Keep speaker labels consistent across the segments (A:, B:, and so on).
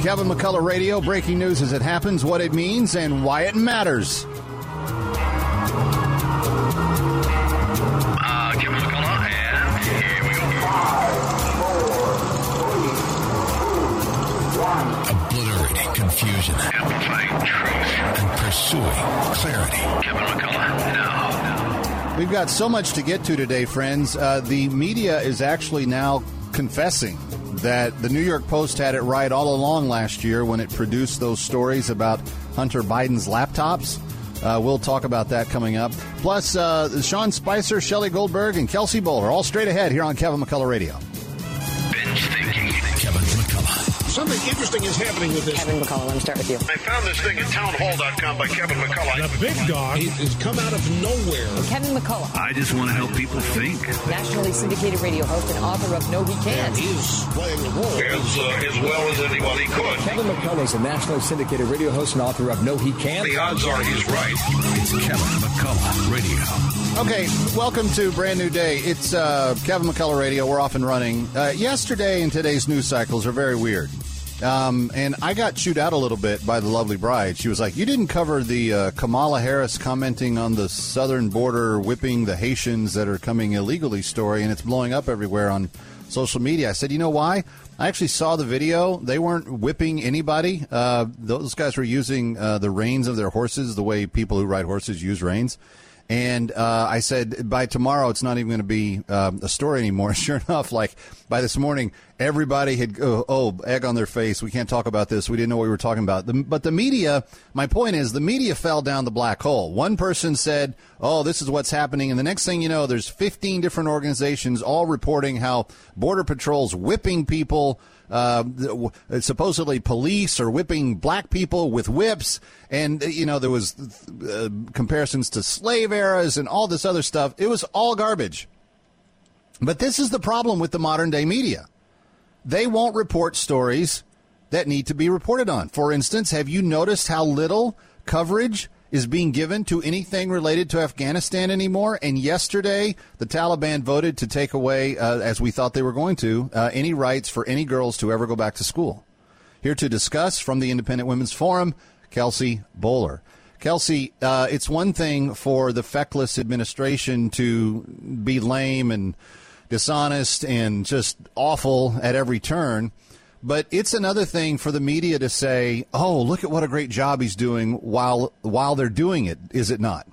A: Kevin McCullough Radio, breaking news as it happens, what it means, and why it matters.
B: Kevin McCullough, and here we go.
C: 5, 4, 3, 2, 1. Obliterating confusion.
B: Amplifying truth.
C: And pursuing clarity.
B: Kevin McCullough, now.
A: We've got so much to get to today, friends. The media is actually now confessing that the New York Post had it right all along last year when it produced those stories about Hunter Biden's laptops. We'll talk about that coming up. Plus, Sean Spicer, Shelley Goldberg, and Kelsey Bowler, all straight ahead here on Kevin McCullough Radio.
B: Binge thinking.
C: Kevin McCullough.
D: Something interesting is happening with this.
E: Kevin McCullough, let me start with you.
D: I found this thing at townhall.com by Kevin McCullough. The big dog has come out of nowhere.
E: Kevin McCullough.
B: I just want to help people think.
E: Nationally syndicated radio host and author of No He Can't.
D: He's playing the role as well as anybody could.
F: Kevin McCullough is a nationally syndicated radio host and author of No He Can't.
D: The odds are he's right.
C: It's Kevin McCullough Radio.
A: Okay, welcome to brand new day. It's Kevin McCullough Radio. We're off and running. Yesterday and today's news cycles are very weird. And I got chewed out a little bit by the lovely bride. She was like, you didn't cover the Kamala Harris commenting on the southern border whipping the Haitians that are coming illegally story, and it's blowing up everywhere on social media. I said, you know why? I actually saw the video. They weren't whipping anybody. Those guys were using the reins of their horses the way people who ride horses use reins. And I said, by tomorrow, it's not even going to be a story anymore. Sure enough, like by this morning, everybody had, egg on their face. We can't talk about this. We didn't know what we were talking about. But the media, my point is, the media fell down the black hole. One person said, oh, this is what's happening. And the next thing you know, there's 15 different organizations all reporting how Border Patrol's whipping people. Supposedly police are whipping black people with whips. And, there was comparisons to slave eras and all this other stuff. It was all garbage. But this is the problem with the modern day media. They won't report stories that need to be reported on. For instance, have you noticed how little coverage is being given to anything related to Afghanistan anymore? And yesterday, the Taliban voted to take away, as we thought they were going to, any rights for any girls to ever go back to school. Here to discuss from the Independent Women's Forum, Kelsey Bowler. Kelsey, it's one thing for the feckless administration to be lame and dishonest and just awful at every turn. But it's another thing for the media to say, oh, look at what a great job he's doing while they're doing it, is it not?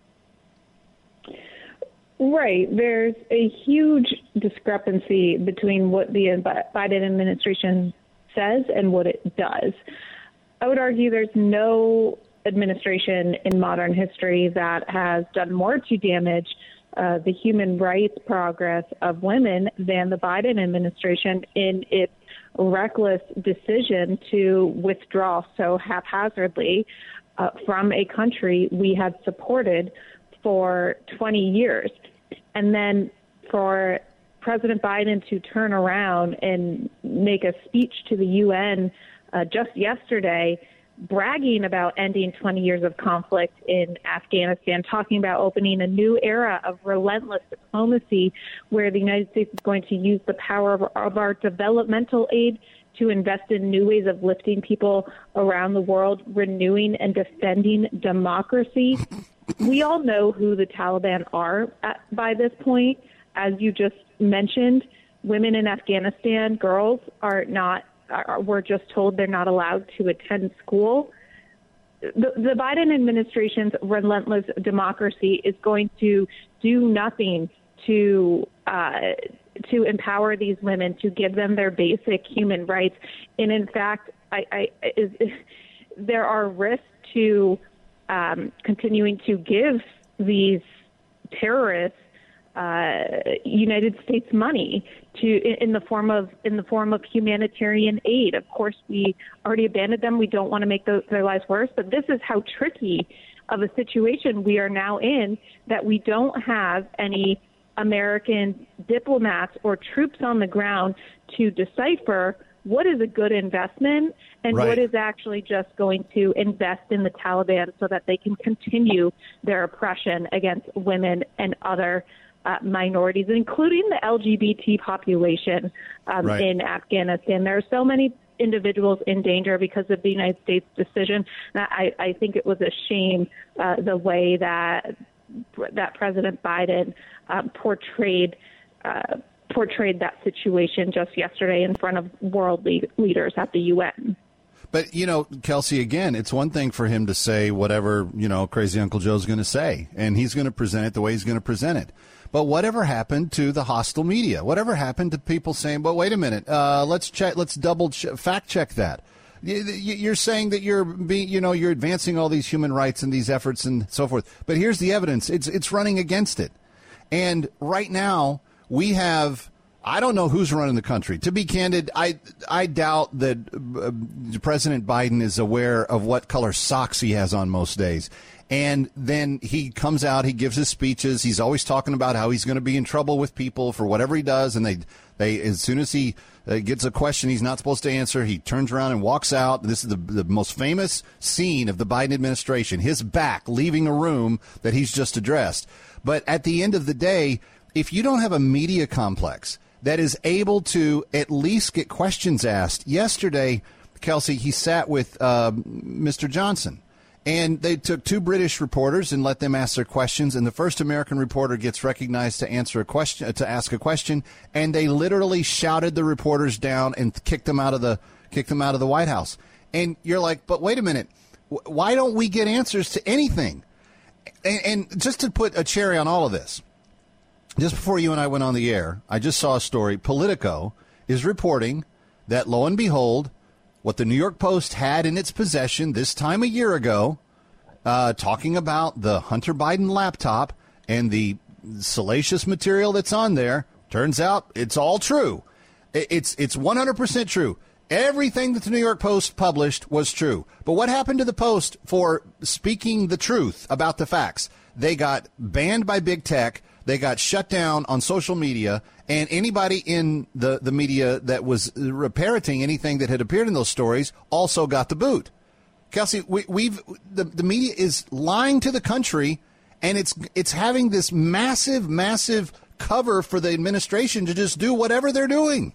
G: Right. There's a huge discrepancy between what the Biden administration says and what it does. I would argue there's no administration in modern history that has done more to damage the human rights progress of women than the Biden administration in its reckless decision to withdraw so haphazardly from a country we had supported for 20 years. And then for President Biden to turn around and make a speech to the UN just yesterday, bragging about ending 20 years of conflict in Afghanistan, talking about opening a new era of relentless diplomacy where the United States is going to use the power of our developmental aid to invest in new ways of lifting people around the world, renewing and defending democracy. We all know who the Taliban are by this point. As you just mentioned, women in Afghanistan, girls we're just told they're not allowed to attend school. The Biden administration's relentless democracy is going to do nothing to empower these women, to give them their basic human rights. And in fact, there are risks to continuing to give these terrorists United States money in the form of humanitarian aid. Of course, we already abandoned them. We don't want to make their lives worse. But this is how tricky of a situation we are now in, that we don't have any American diplomats or troops on the ground to decipher what is a good investment and what is actually just going to invest in the Taliban so that they can continue their oppression against women and other minorities, including the LGBT population in Afghanistan. There are so many individuals in danger because of the United States decision. I think it was a shame the way that President Biden portrayed that situation just yesterday in front of world leaders at the UN.
A: But, Kelsey, again, it's one thing for him to say whatever, crazy Uncle Joe's going to say, and he's going to present it the way he's going to present it. But whatever happened to the hostile media? Whatever happened to people saying, but wait a minute, let's fact check that. You're saying that you're advancing all these human rights and these efforts and so forth. But here's the evidence. It's running against it. And right now we have, I don't know who's running the country. To be candid, I doubt that President Biden is aware of what color socks he has on most days. And then he comes out, he gives his speeches. He's always talking about how he's going to be in trouble with people for whatever he does. And they as soon as he gets a question he's not supposed to answer, he turns around and walks out. This is the most famous scene of the Biden administration, his back leaving a room that he's just addressed. But at the end of the day, if you don't have a media complex that is able to at least get questions asked. Yesterday, Kelsey, he sat with Mr. Johnson, and they took two British reporters and let them ask their questions, and the first American reporter gets recognized to ask a question, and they literally shouted the reporters down and kicked them out of the White House. And you're like, but wait a minute, why don't we get answers to anything? And just to put a cherry on all of this, just before you and I went on the air, I just saw a story. Politico is reporting that, lo and behold, what the New York Post had in its possession this time a year ago, talking about the Hunter Biden laptop and the salacious material that's on there, turns out it's all true. It's 100% true. Everything that the New York Post published was true. But what happened to the Post for speaking the truth about the facts? They got banned by big tech. They got shut down on social media, and anybody in the media that was parroting anything that had appeared in those stories also got the boot. Kelsey, the media is lying to the country, and it's having this massive cover for the administration to just do whatever they're doing.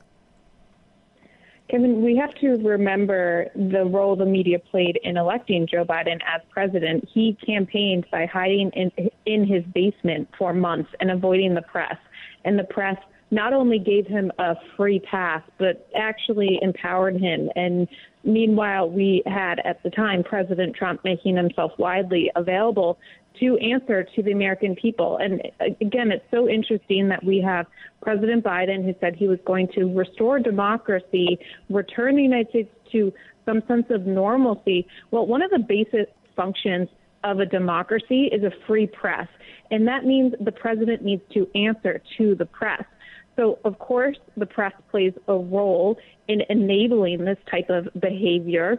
G: Kevin, we have to remember the role the media played in electing Joe Biden as president. He campaigned by hiding in his basement for months and avoiding the press. And the press not only gave him a free pass, but actually empowered him. And meanwhile, we had at the time President Trump making himself widely available to answer to the American people. And again, it's so interesting that we have President Biden, who said he was going to restore democracy, return the United States to some sense of normalcy. Well, one of the basic functions of a democracy is a free press. And that means the president needs to answer to the press. So, of course, the press plays a role in enabling this type of behavior.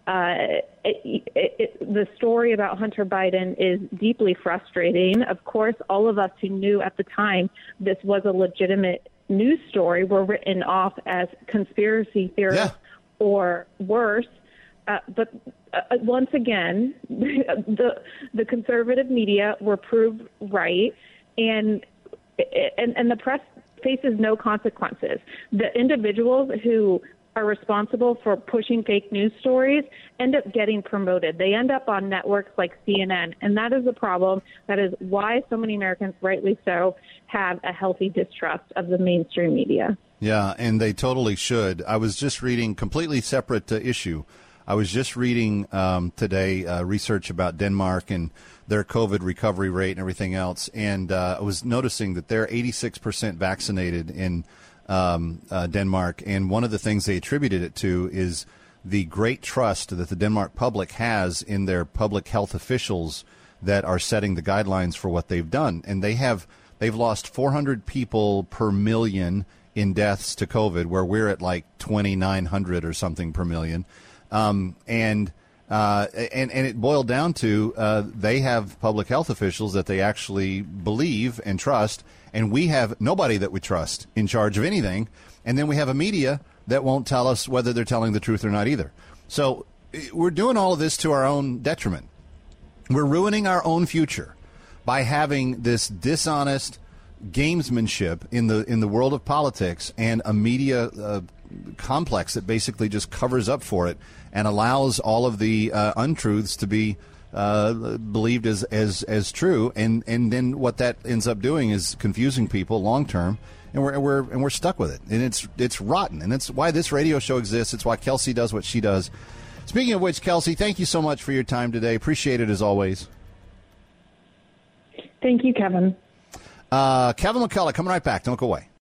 G: The story about Hunter Biden is deeply frustrating. Of course, all of us who knew at the time this was a legitimate news story were written off as conspiracy theorists or worse. But once again, the conservative media were proved right, and the press faces no consequences. The individuals who are responsible for pushing fake news stories end up getting promoted. They end up on networks like CNN, and that is a problem. That is why so many Americans, rightly so, have a healthy distrust of the mainstream media.
A: Yeah, and they totally should. I was just reading, completely separate issue, I was just reading today research about Denmark and their COVID recovery rate and everything else, and I was noticing that they're 86% vaccinated in Denmark, and one of the things they attributed it to is the great trust that the Denmark public has in their public health officials that are setting the guidelines for what they've done. And they've lost 400 people per million in deaths to COVID, where we're at like 2,900 or something per million. And it boiled down to they have public health officials that they actually believe and trust, and we have nobody that we trust in charge of anything. And then we have a media that won't tell us whether they're telling the truth or not either. So we're doing all of this to our own detriment. We're ruining our own future by having this dishonest gamesmanship in the world of politics and a media complex that basically just covers up for it and allows all of the untruths to be believed as true, and then what that ends up doing is confusing people long term, and we're stuck with it, and it's rotten, and it's why this radio show exists. It's why Kelsey does what she does. Speaking of which, Kelsey, thank you so much for your time today. Appreciate it as always.
G: Thank you, Kevin.
A: Kevin McCullough coming right back. Don't go away.